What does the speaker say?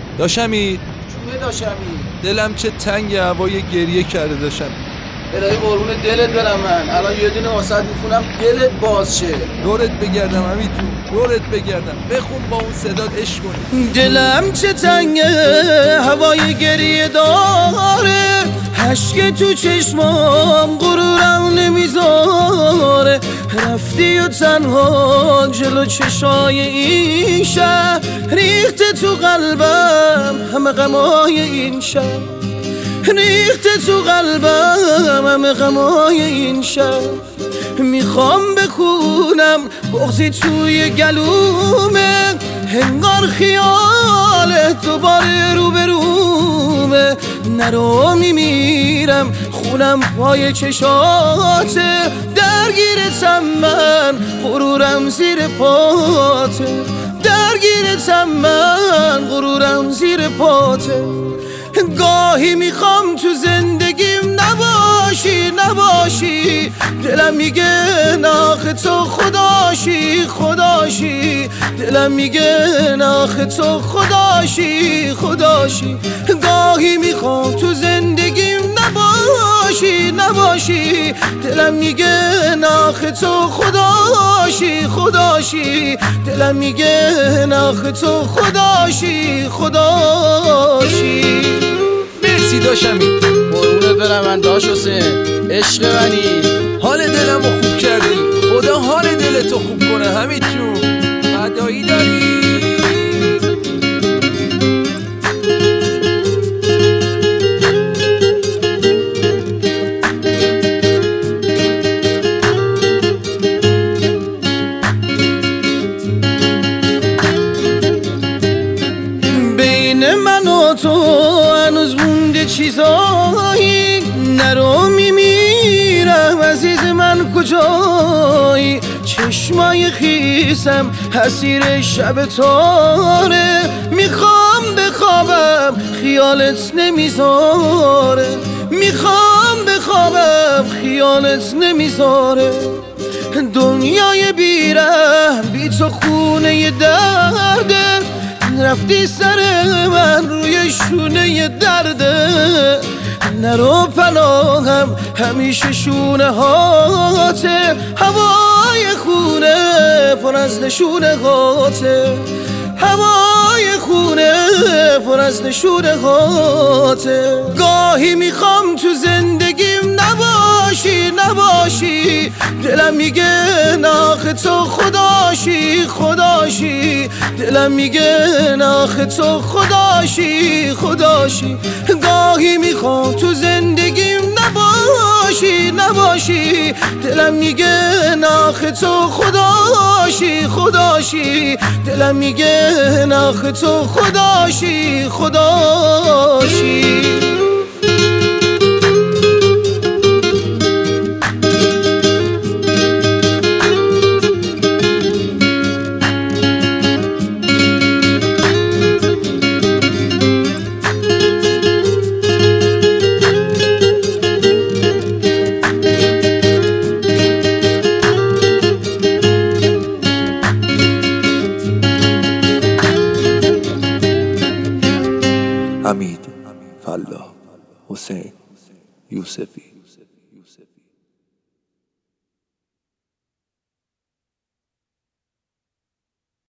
داشمی چونه داشمی دلم چه تنگ، هوای گریه کرده داشمی. الهی قربون دلت برم، من الان یه دونه واسط میخونم دلت باز شه. دورت بگردم حمید جون، دورت بگردم. بخون با اون صدات عشق کنی. دلم چه تنگه هوای گریه داره، اشک تو چشمام غرورم نمیذاره. رفتی و تنها جلو چشای این شهر، ریخته تو قلبم همه غمای این شهر، ریخته تو قلبم همه غمای این شهر. میخوام بخونم بغضی توی گلومه، هنگار خیالت دوباره روبرومه. نرو میمیرم خونم پای چشاته، درگیرتم من غرورم زیر پاته، درگیرتم من غرورم زیر پاته. گاهی میخوام تو زندگیم نباشی، دلم میگه ناخ تو خداشی، دلم میگه ناخ تو خداشی. گاهی میخوام تو زندگیم نباشی، دلم میگه ناخ تو خداشی، دلم میگه ناخ تو خداشی. مرسی داشمی، قربونت برم من داش حسین، عشق منی. حال دلمو خوب کردی، خدا حال دلتو خوب کنه حمید جون. فدایی داری. بین من و تو هنوز مونده چیزایی، نرو میمیرم عزیز من کجایی. چشمای خیسم حسیر شب تاره، میخوام بخوابم خیالت نمیذاره، میخوام بخوابم خیالت نمیذاره. دنیای بیرحم بی تو خونه درده، رفتی سر من روی شونه درده. نرو پناهم همیشه شونه هاته، هوای خونه پر از نشونه هاته، هوای خونه پر از نشونه هاته. گاهی میخوام تو زندگیم نباشی، دلم میگه ناخ تو خداشی، دلم میگه ناخ تو خداشی. گاهی میخوام تو زندگیم نباشی، دلم میگه ناخ تو خداشی، دلم میگه ناخ تو خداشی. حمید، فلاح، حسین، یوسفی.